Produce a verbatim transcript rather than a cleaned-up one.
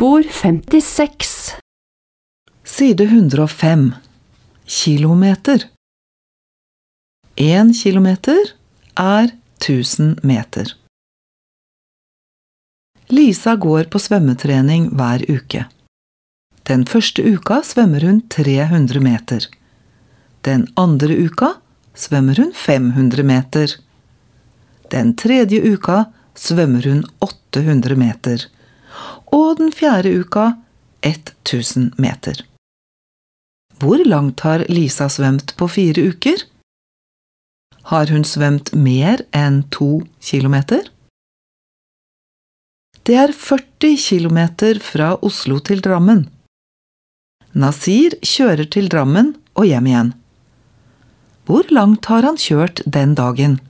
Ordspor femtiseks. Side hundre og fem. Kilometer. En kilometer er tusen meter. Lisa går på svømmetrening hver uke. Den første uka svømmer hun tre hundre meter. Den andre uka svømmer hun fem hundre meter. Den tredje uka svømmer hun åtte hundre meter. Og den fjerde uka tusen meter. Hvor langt har Lisa svømt på fire uker? Har hun svømt mer enn to kilometer? Det er førti kilometer fra Oslo til Drammen. Nasir kjører til Drammen og hjem igjen. Hvor langt har han kjørt den dagen?